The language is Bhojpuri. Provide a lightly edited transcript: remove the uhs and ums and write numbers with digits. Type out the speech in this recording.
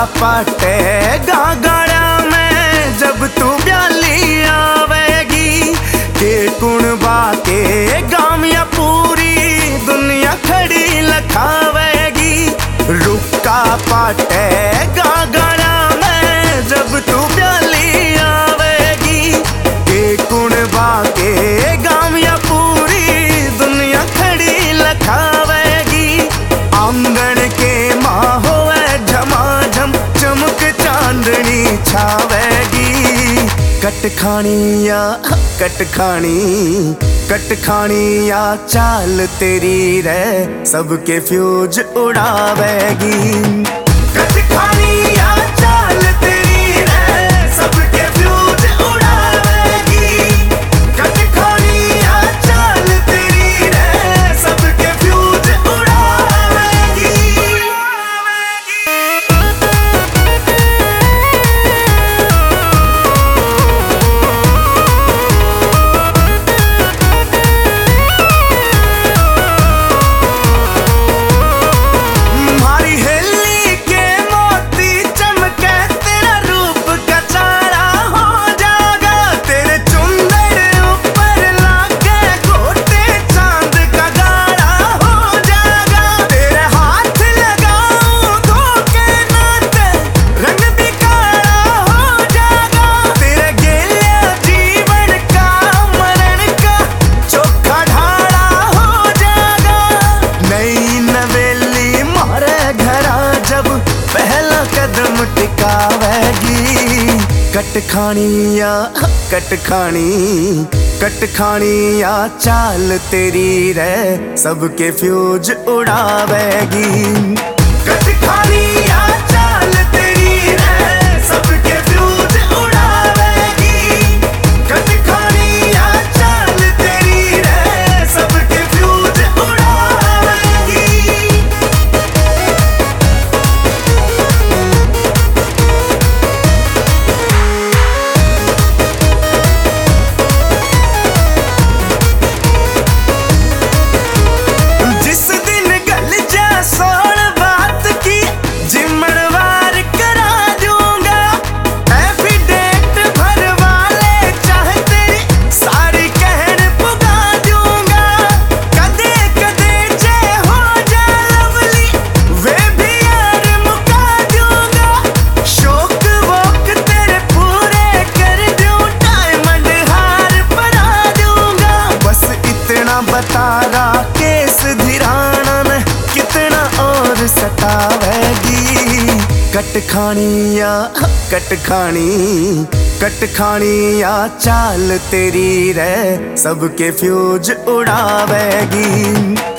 पटेगा गाड़ा में जब तू ब्याली आवेगी। के कुण बाके गाम या पूरी दुनिया खड़ी लखावेगी। रुका पटेगा गाड़ा में जब तू ब्याली आवेगी। के कुण बाके गाम या पूरी दुनिया खड़ी लखावेगी। आंगन के माँ होवे झमाझम चमक चांदनी छावेगी। कट खानी या चाल तेरी रे सबके फ्यूज उड़ावेगी। कट खानी या चाल तेरी रे सबके फ्यूज उड़ावेगी। कट खानी या चाल तेरी रे सबके फ्यूज उड़ावेगी। कदम टिकावेगी। कट खानी या चाल तेरी रे सबके फ्यूज उड़ावेगी। कट खानी या चाल तेरी रे सबके फ्यूज उड़ावेगी। कट खानी या चाल तेरी रे सबके फ्यूज उड़ावेगी। बतारा केस धिराना में कितना और सतावेगी। कट खानी या चाल तेरी रे सबके फ्यूज उड़ावेगी।